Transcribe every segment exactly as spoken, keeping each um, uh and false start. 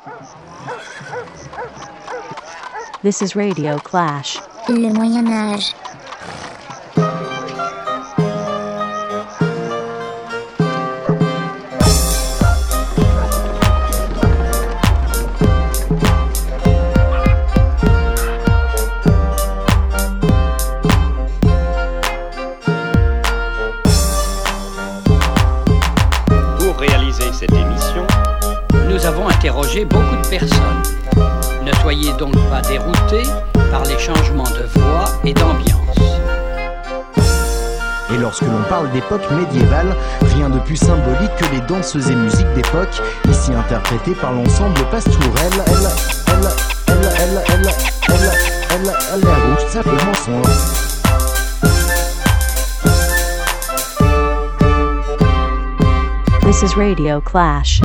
This is Radio Clash. Le Moyen Âge. Cette émission, nous avons interrogé beaucoup de personnes. Ne soyez donc pas déroutés par les changements de voix et d'ambiance. Et lorsque l'on parle d'époque médiévale, rien de plus symbolique que les danseuses et musiques d'époque, ici interprétées par l'ensemble Pastourelle. Elle, elle, elle, elle, elle, elle, elle, elle est rouge, simplement son. This is Radio Clash.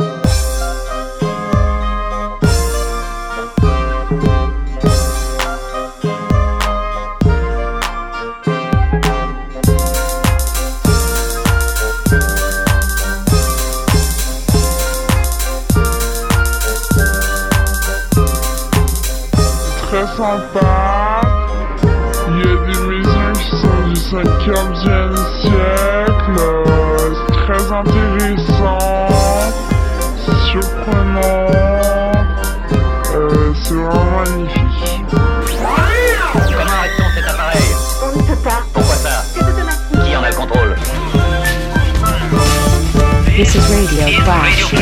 Très sympa. Il y a des maisons qui sont du cinquième siècle. C'est très intéressant. C'est surprenant. Euh, c'est vraiment magnifique. Comment arrête-t-on cet appareil? On ne peut pas. Pourquoi ça? C'est automatique. Qui en a le contrôle? This is Radio Clash.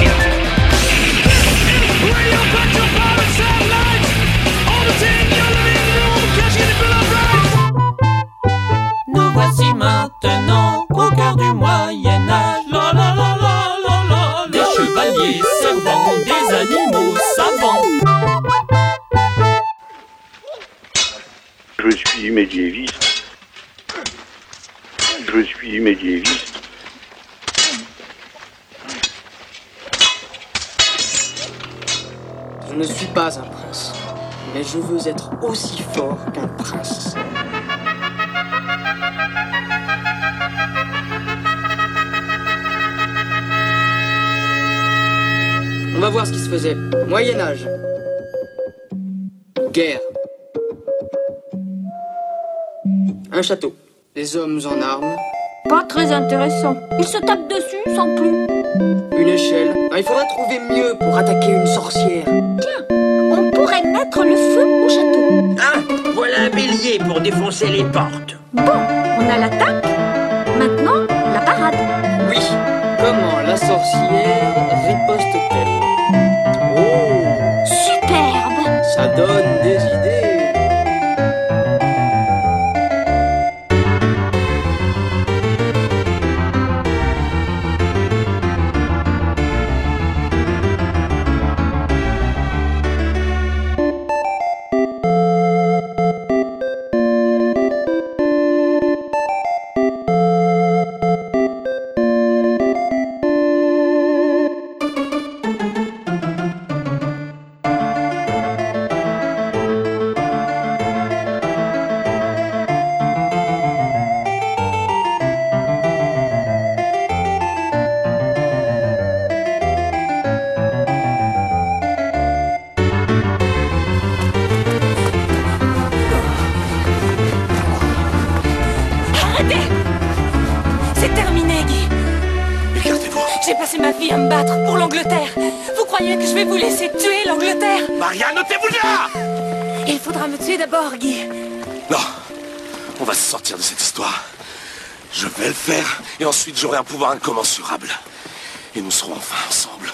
Nous voici maintenant au cœur du Moyen-Âge. La la la la la la. Des chevaliers servant des animaux savants. Je suis médiéviste. Je suis médiéviste. Je ne suis pas un prince, mais je veux être aussi fort qu'un prince. On va voir ce qui se faisait. Moyen-Âge. Guerre. Un château. Des hommes en armes. Pas très intéressant. Ils se tapent dessus sans plus. Une échelle. Ah, il faudrait trouver mieux pour attaquer une sorcière. Tiens, on pourrait mettre le feu au château. Ah, voilà un bélier pour défoncer les portes. Bon, on a l'attaque. Maintenant, la parade. Oui. Comment la sorcière riposte-t-elle? Oh, superbe. Ça donne des idées. C'est terminé, Guy. Regardez-vous. J'ai passé ma vie à me battre pour l'Angleterre. Vous croyez que je vais vous laisser tuer l'Angleterre? Maria, notez-vous là. Il faudra me tuer d'abord, Guy. Non, on va se sortir de cette histoire. Je vais le faire, et ensuite j'aurai un pouvoir incommensurable. Et nous serons enfin ensemble.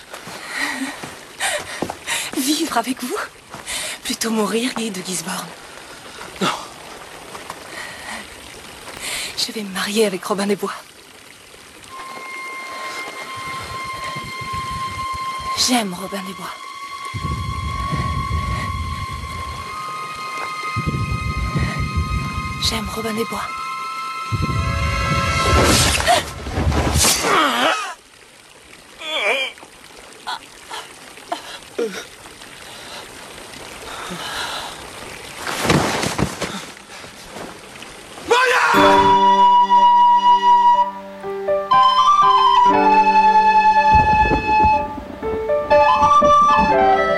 Vivre avec vous? Plutôt mourir, Guy de Gisborne. Non. Je vais me marier avec Robin des Bois. J'aime Robin des Bois. J'aime Robin des Bois. Maria!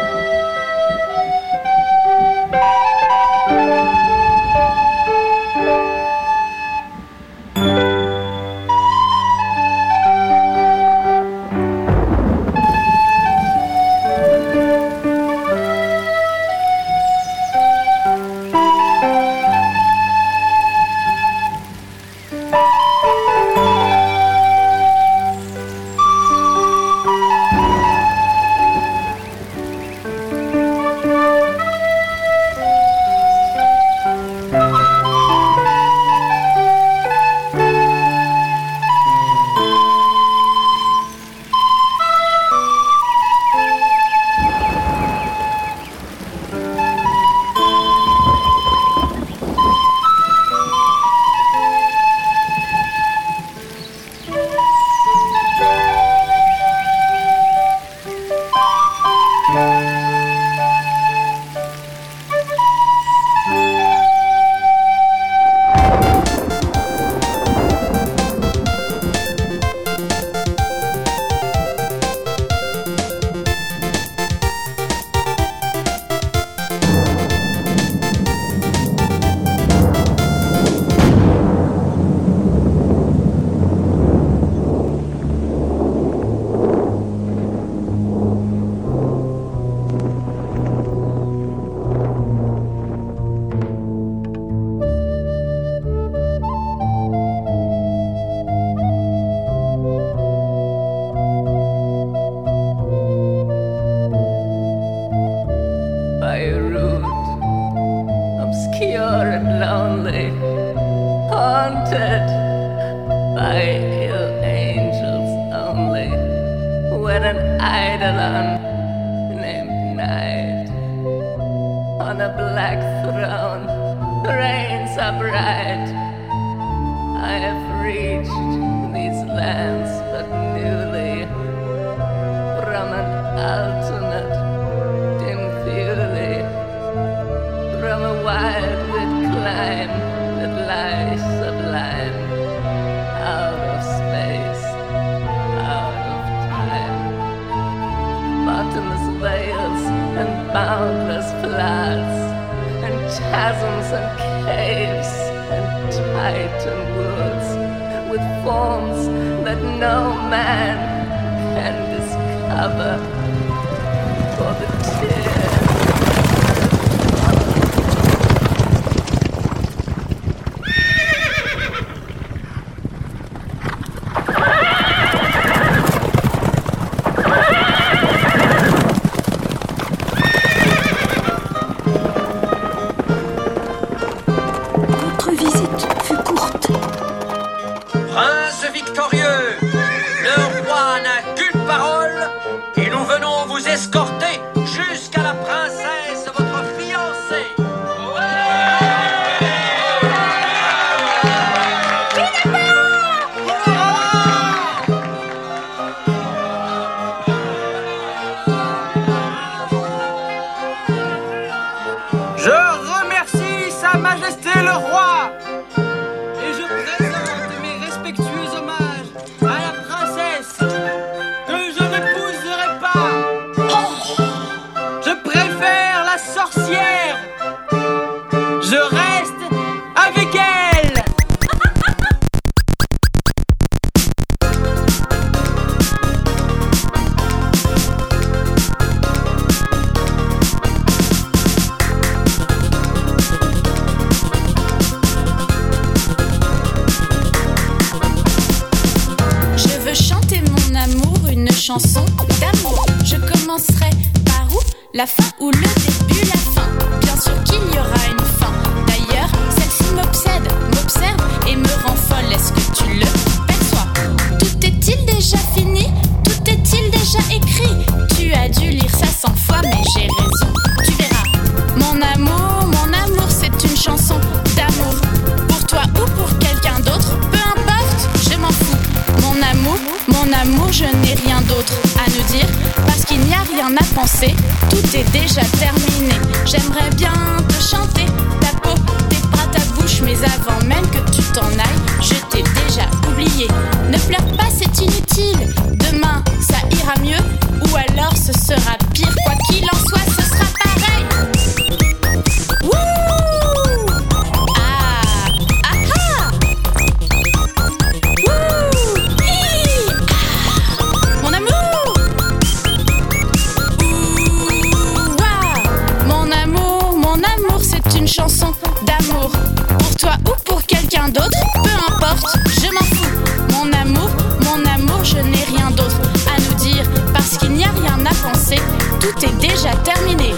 lonely, haunted by ill angels only, with an eidolon named Night on a black throne reigns upright. I have reached these lands but newly, from an alternate dim fury, from a wildwood clime that lies sublime, out of space, out of time. Bottomless vales and boundless floods, and chasms and caves and titan woods, with forms that no man can discover. For the tears escorter jusqu'à la princesse, votre fiancée. Je remercie Sa Majesté le Roi et je présente mes respectueux hommages à la princesse que je n'épouserai pas. Sorcière, je reste avec elle. Je veux chanter mon amour, une chanson d'amour. Je commencerai par où? La fin ou le début, la fin. Bien sûr qu'il y aura une fin. D'ailleurs, celle-ci m'obsède, m'observe et me rend folle. Est-ce que tu le perçois? Tout est-il déjà fini? Tout est-il déjà écrit? Tu as dû lire ça cent fois, mais j'ai raison. Tu verras. Mon amour, mon amour, c'est une chanson d'amour. Pour toi ou pour quelqu'un d'autre, peu importe, je m'en fous. Mon amour, mon amour, je n'ai rien d'autre à nous dire, parce qu'il n'y a rien à penser. Tout est déjà terminé. J'aimerais bien te chanter ta peau, tes bras, ta bouche, mais avant même que tu t'en ailles, je t'ai déjà oublié. Ne pleure pas, c'est inutile. Demain, ça ira mieux, ou alors ce sera pire. Quoi qu'il en soit, ce sera pareil. Wouh! Ah! Ah ah! Wouh! Hi! Ah! Mon amour! C'est une chanson d'amour. Pour toi ou pour quelqu'un d'autre, peu importe, je m'en fous. Mon amour, mon amour, je n'ai rien d'autre à nous dire, parce qu'il n'y a rien à penser. Tout est déjà terminé.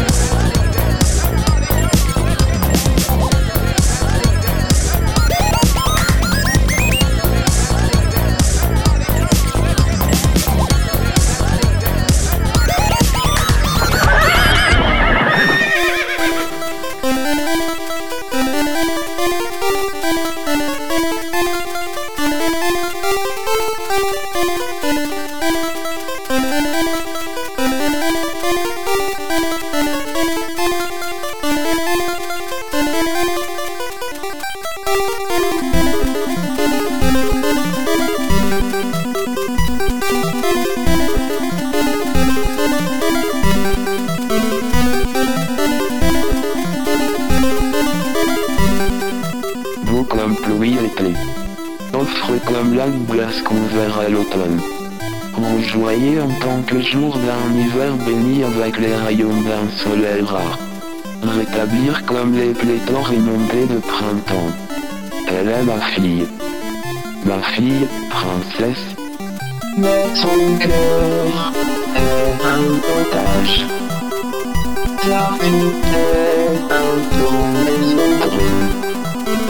Beau comme pluie été, offre comme la glace qu'on verra à l'automne. Enjoyé en tant que jour d'un hiver béni avec les rayons d'un soleil rare. Rétablir comme les pléthores inondés de printemps. Elle est ma fille. Ma fille, princesse. Mais son cœur est un otage. Car tu t'es un tournesol brune.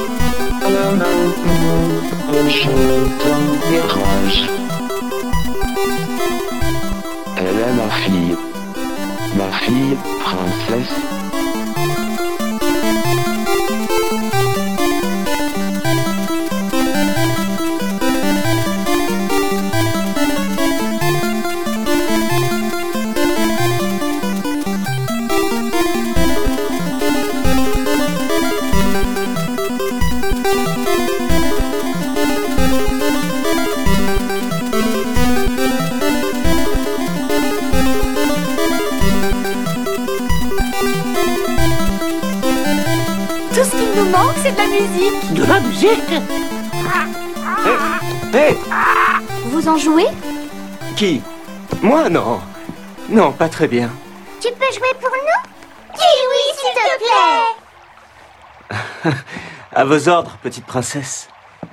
fille, princesse. C'est de la musique. De la musique? Hé hey, hey. Vous en jouez? Qui? Moi, non. Non, pas très bien. Tu peux jouer pour nous? Dis oui, s'il te plaît. À vos ordres, petite princesse.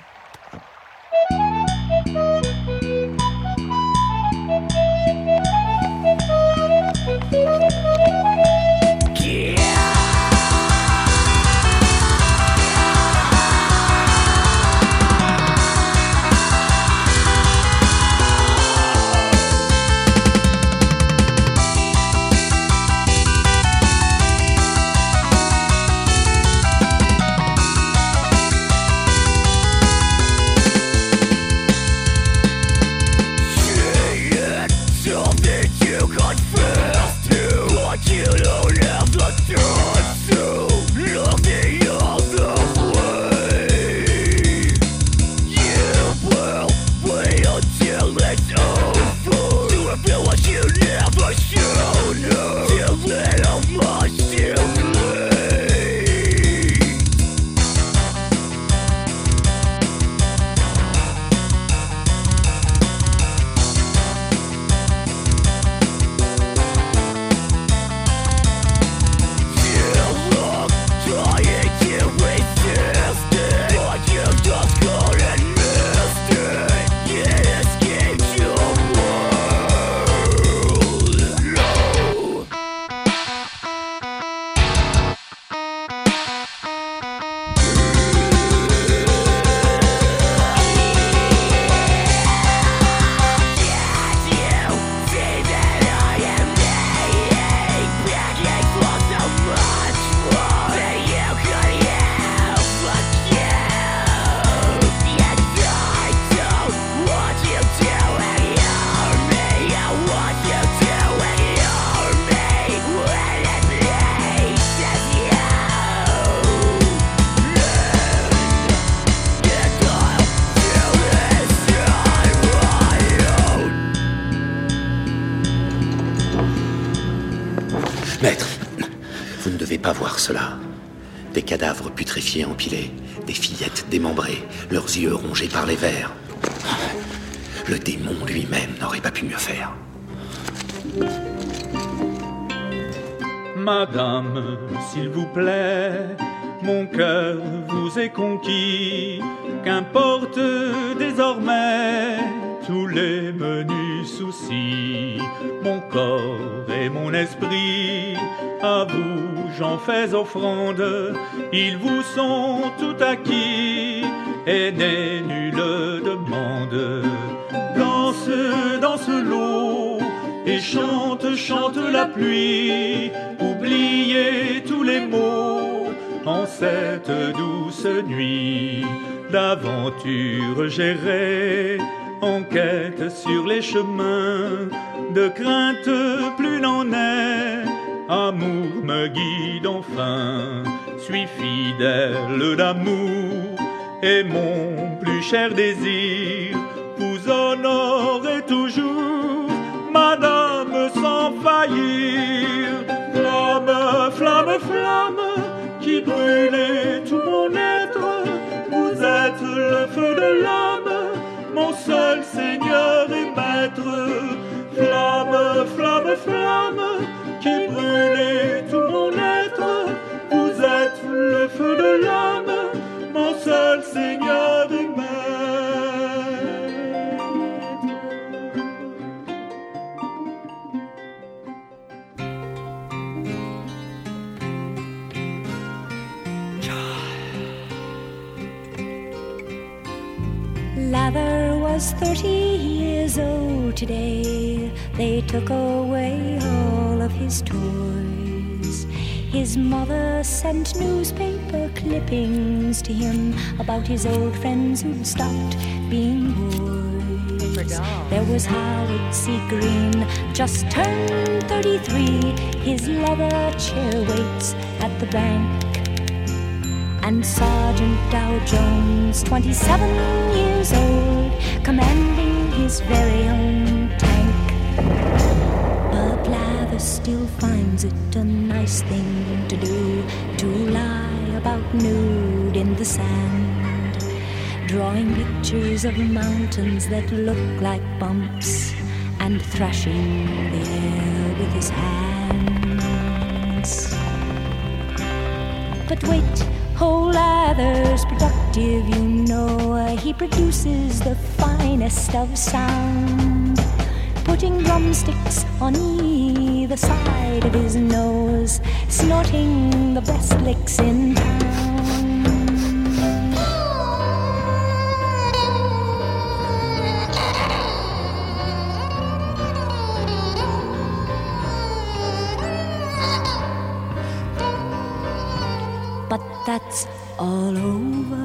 Maître, vous ne devez pas voir cela. Des cadavres putréfiés empilés, des fillettes démembrées, leurs yeux rongés par les vers. Le démon lui-même n'aurait pas pu mieux faire. Madame, s'il vous plaît, mon cœur vous est conquis. Qu'importe désormais tous les menus soucis. Mon corps et mon esprit, à vous j'en fais offrande. Ils vous sont tout acquis et n'est nulle demande. Danse, danse l'eau et chante, chante la pluie. Oubliez tous les maux en cette douce nuit. D'aventure j'irai en quête sur les chemins. De crainte plus n'en est, amour me guide enfin. Suis fidèle d'amour et mon plus cher désir vous honorer toujours, madame, sans faillir. Flamme, flamme, flamme, qui brûlait tout mon être, vous êtes le feu de l'âme, mon seul Seigneur et Maître. Flamme, flamme, flamme, qui brûlait tout mon être, vous êtes le feu de l'âme, mon seul Seigneur et Maître. Lather was was thirty years old today. They took away all of his toys. His mother sent newspaper clippings to him about his old friends who'd stopped being boys. There was Howard C. Green, just turned thirty-three. His leather chair waits at the bank. And Sergeant Dow Jones, twenty-seven years old, commanding his very own tank. But Lather still finds it a nice thing to do, to lie about nude in the sand, drawing pictures of mountains that look like bumps, and thrashing the air with his hands. But wait, whole Lather's productive, you know. He produces the finest of sound, putting drumsticks on either side of his nose, snorting the best licks in town. But that's all over.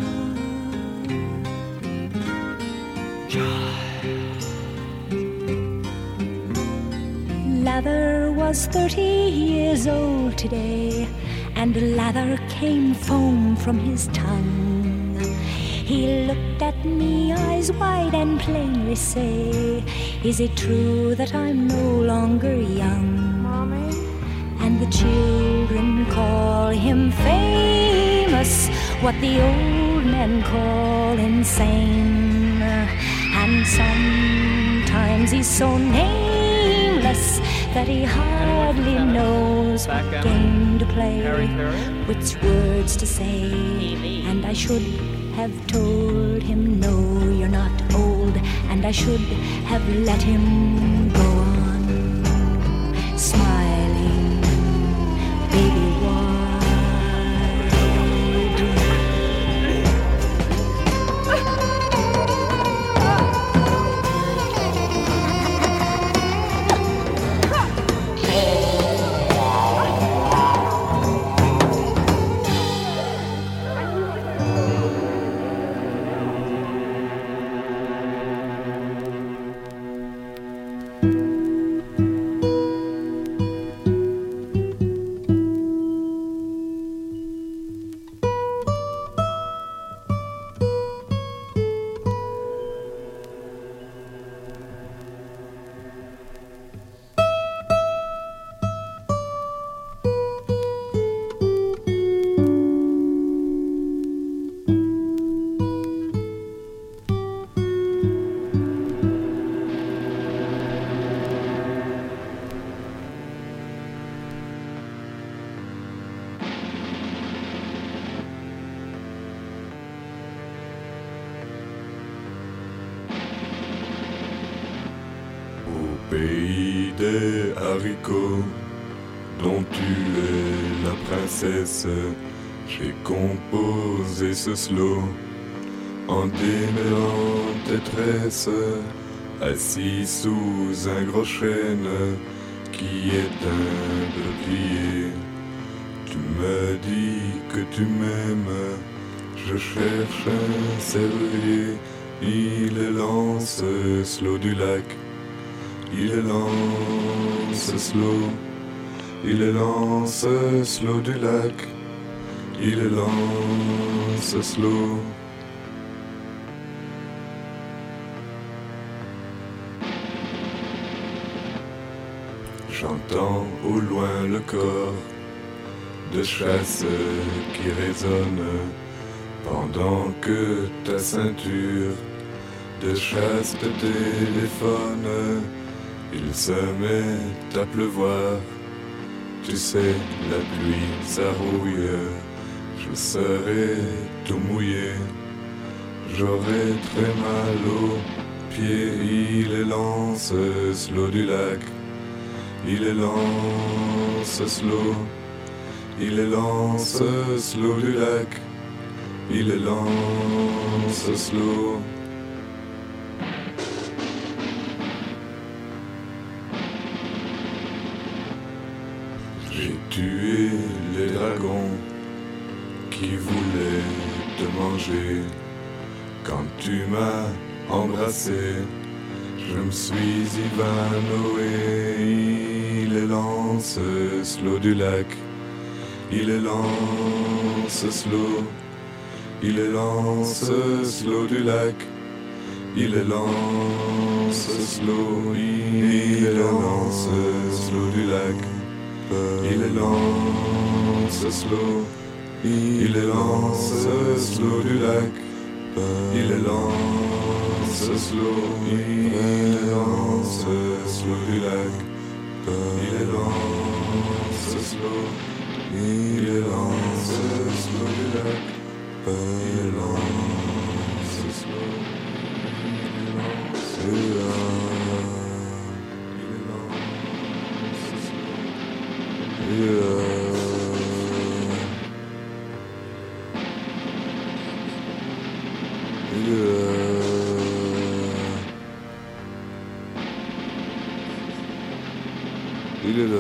Lather was thirty years old today, and lather came foam from his tongue. He looked at me, eyes wide, and plainly say, "Is it true that I'm no longer young?" Mommy? And the children call him famous, what the old men call insane. And sometimes he's so nameless that he hardly knows what game to play, which words to say. And I should have told him, no, you're not old. And I should have let him go on smiling, baby wide. Pays des haricots, dont tu es la princesse, j'ai composé ce slow en démêlant tes tresses, assis sous un gros chêne qui éteint de plier. Tu me dis que tu m'aimes, je cherche un serrurier, il est lance slow du lac. Il est lance slow, il est lance slow du lac, il est lance slow. J'entends au loin le corps de chasse qui résonne, pendant que ta ceinture de chasse te téléphone. Il se met à pleuvoir, tu sais, la pluie ça rouille, je serai tout mouillé, j'aurai très mal aux pieds. Il est lance slow du lac, il est lance slow, il est lance slow du lac, il est lance slow. J'ai tué les dragons qui voulaient te manger. Quand tu m'as embrassé, je me suis évanoui. Il est lent ce slow du lac. Il est lent ce slow. Il est lent ce slow du lac. Il est lent ce slow. Il est lent ce slow du lac. Il est lent ce slow. Il est lent ce slow du lac. Il est lent ce slow. Il est lent ce slow du lac. Il est lent ce slow. Il est lent ce slow du lac. Il est lent ce slow. Il est lent ce slow. Il est lent. Il est là.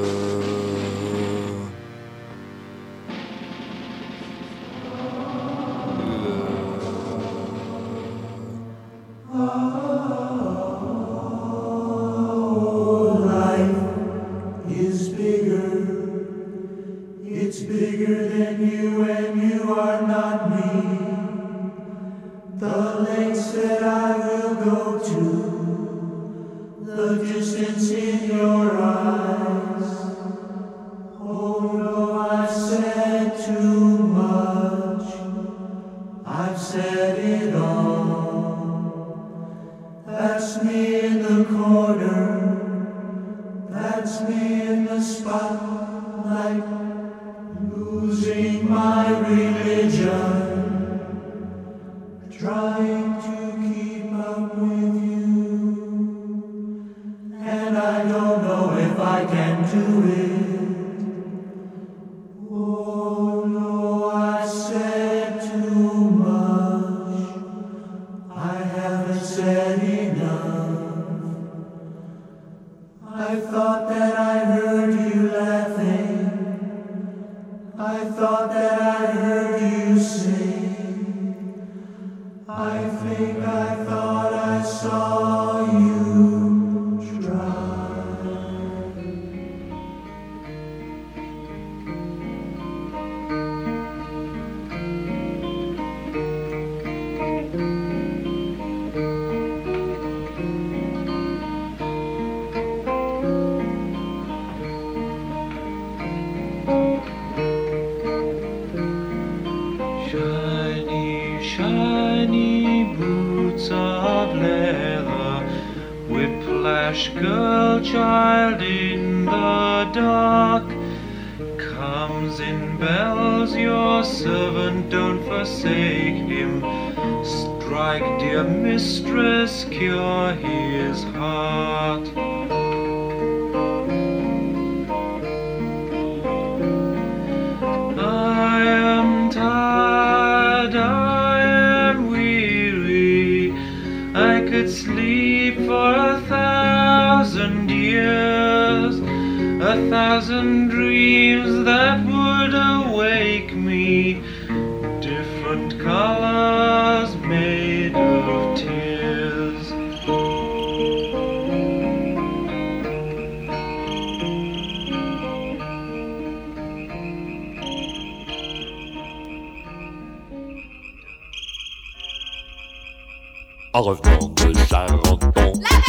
En revenant de Charenton,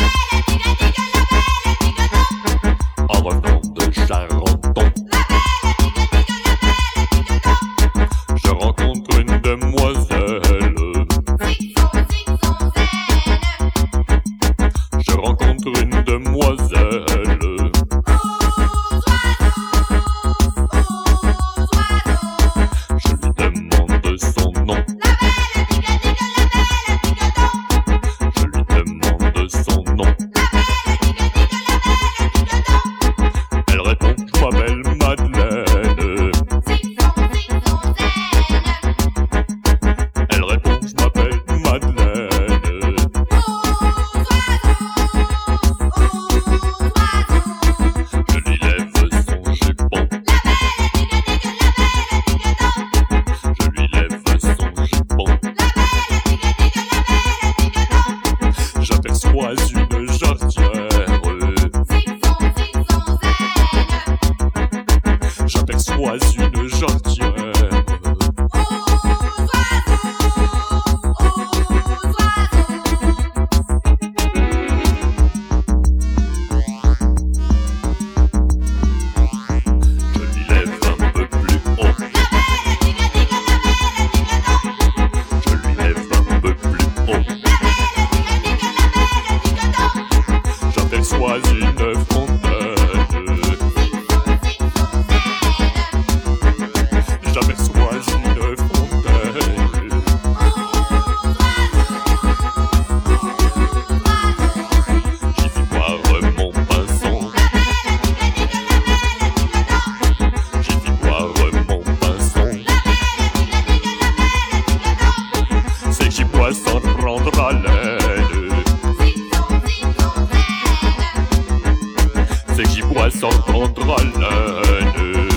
en revenant de Charenton, je rencontre une demoiselle. Je rencontre une demoiselle. Je lui demande son nom. Son nom. Elle répond, je sois une gentilhomme. Sois une fontaine. J'aperçois une fontaine. J'y fis boire mon pinson. J'y fis boire mon pinson. C'est que j'y bois sans prendre haleine. C'est que j'y bois sans prendre haleine.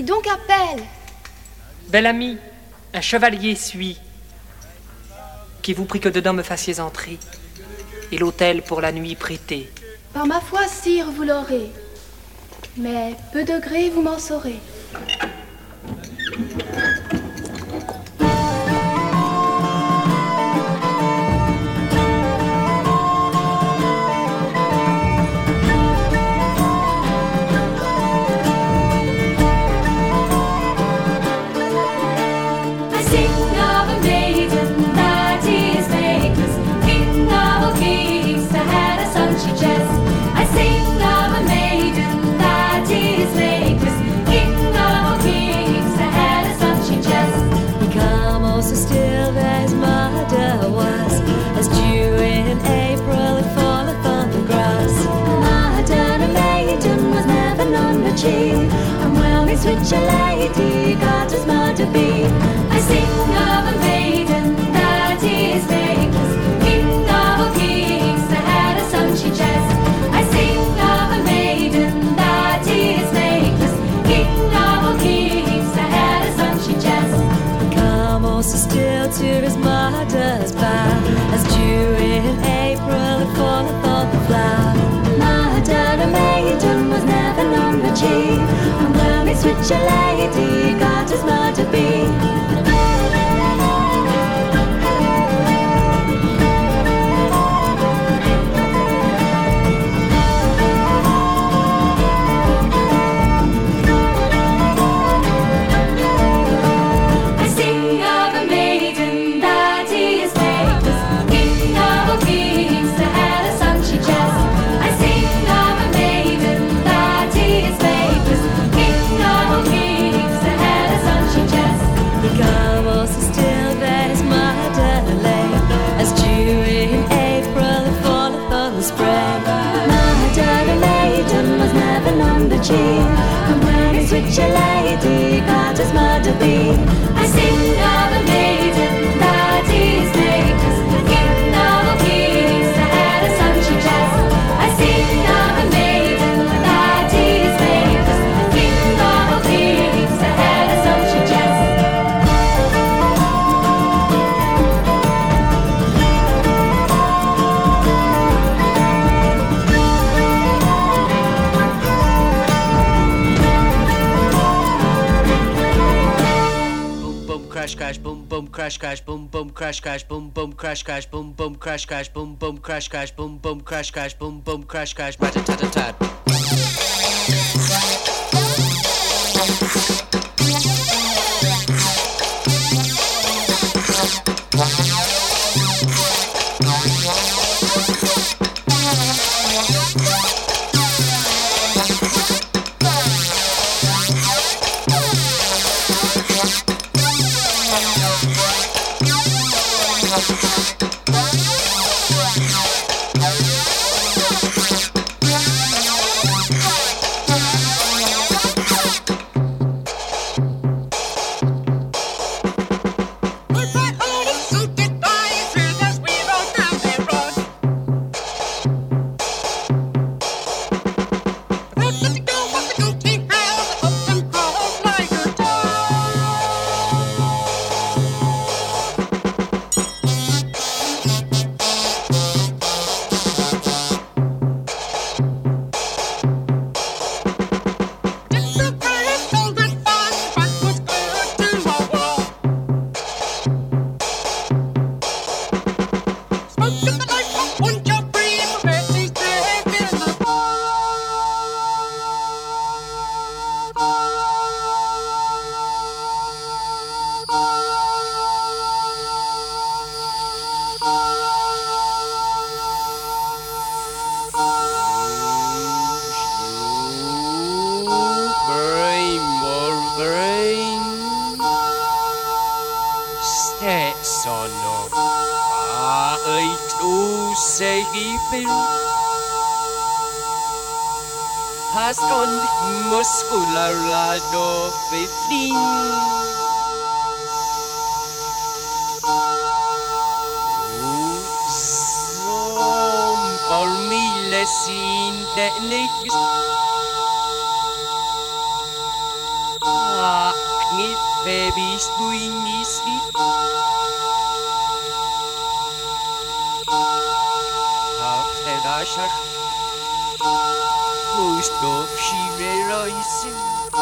Qui donc appelle? Bel ami, un chevalier suit, qui vous prie que dedans me fassiez entrer, et l'hôtel pour la nuit prêté. Par ma foi, sire, vous l'aurez. Mais peu de gré, vous m'en saurez. Switch a lady, got as much to be. I sing of a maiden that is nameless, king of all kings that had a son she chest. I sing of a maiden that is nameless, king of all kings that had a son she chest. Come also still to his mother's bow, as dew in April it falleth on the flower. Mother, a maiden was never known but she. Switch a lady, got as much to be. I sing of a maiden that is nameless, king of all kings that had a son she just. I sing of a maiden that is nameless, king of all kings that had a son she just. The girl was still there, his mother lay, as dew in April it falleth on the spray. Mother, the maiden was never known but she, and when he switched a lady, got his mother be. I sing of a maiden that is nameless, king of all kings that had a son she just. I sing of a maiden that is nameless, king of all kings that had a son she just. Crash crash boom boom crash crash boom boom crash crash boom boom crash crash boom boom crash crash boom boom crash crash boom boom crash crash boom boom crash crash rat tat tat tat. Has on muscular lado fifteen. Som por mille sin teknik. Ah, knit baby's doing his sleep. After Asher, most of she realizing.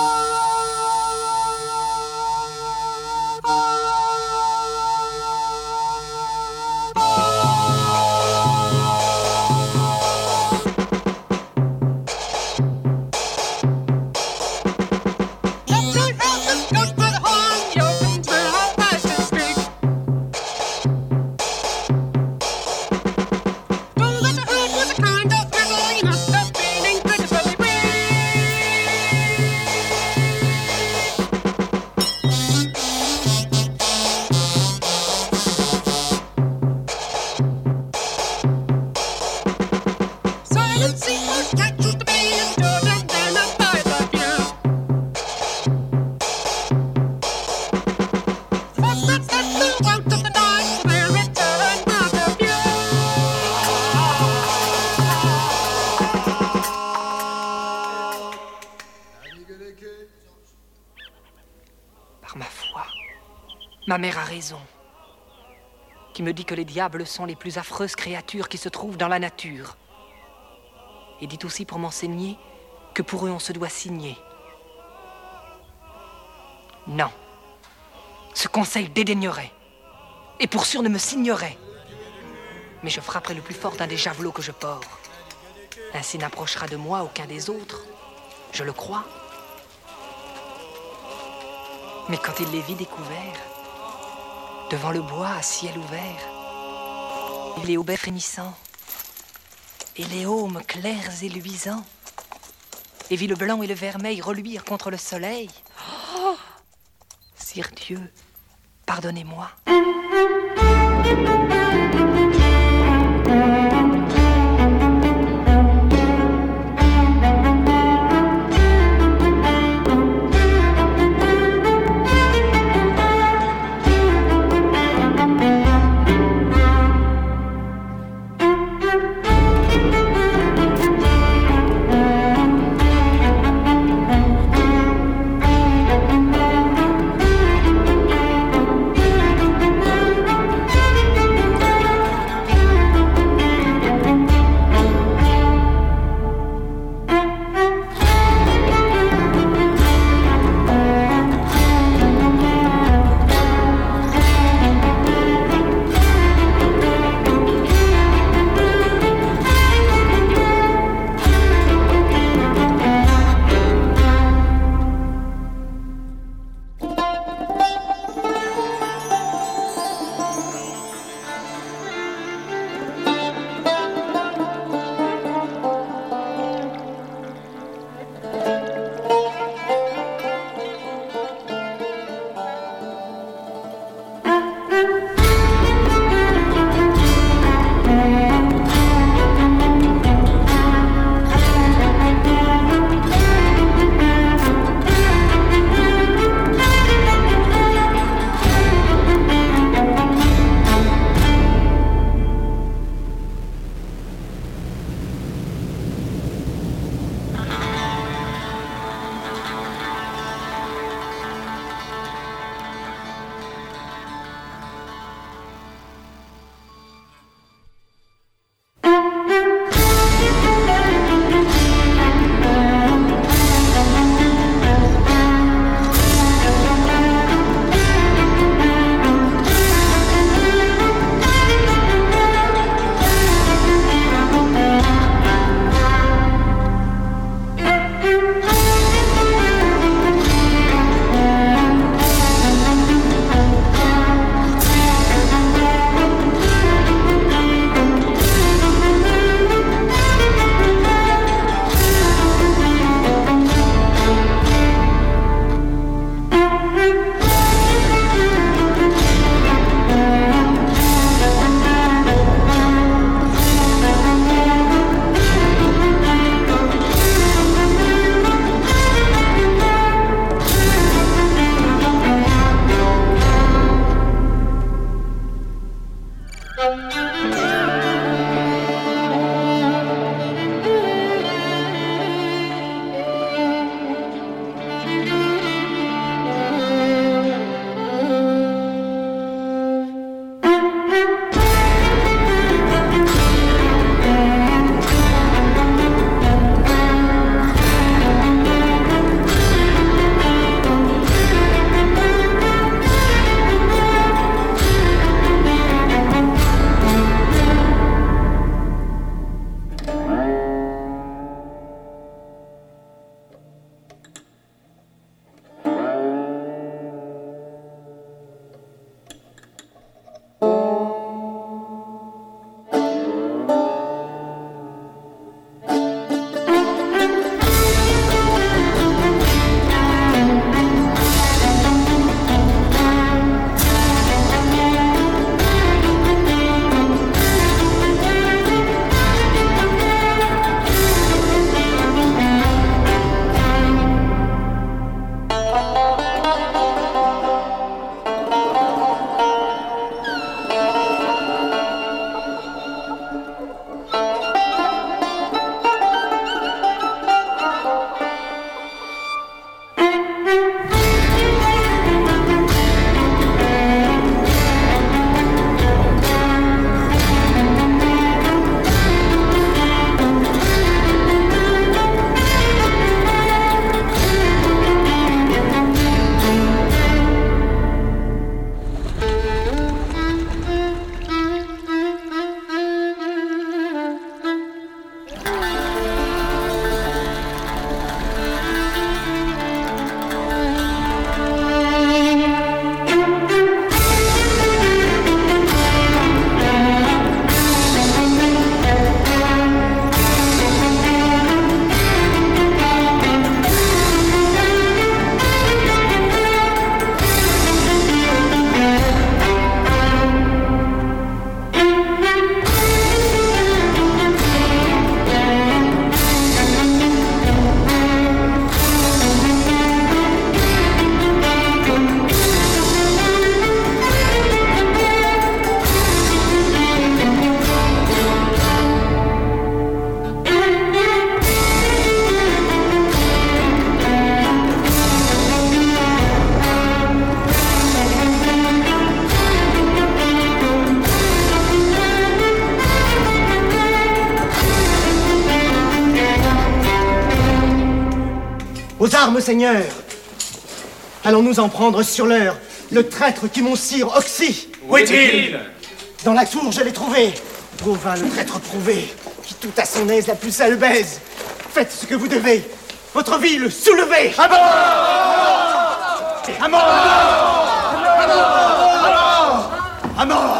Ma mère a raison, qui me dit que les diables sont les plus affreuses créatures qui se trouvent dans la nature. Et dit aussi pour m'enseigner que pour eux on se doit signer. Non, ce conseil dédaignerait, et pour sûr ne me signerait. Mais je frapperai le plus fort d'un des javelots que je porte. Ainsi n'approchera de moi aucun des autres, je le crois. Mais quand il les vit découverts, devant le bois à ciel ouvert, et les aubets frémissants, et les aumes clairs et luisants, et vit le blanc et le vermeil reluire contre le soleil. Oh, Sire Dieu, pardonnez-moi. Aux armes, Seigneur! Allons-nous en prendre sur l'heure le traître qui mon sire Oxy? Où est-il? Dans la tour, je l'ai trouvé. Gauvin, le traître prouvé, qui tout à son aise la plus sale baise. Faites ce que vous devez. Votre ville, soulevez! À mort! À mort! À mort! À mort! À mort!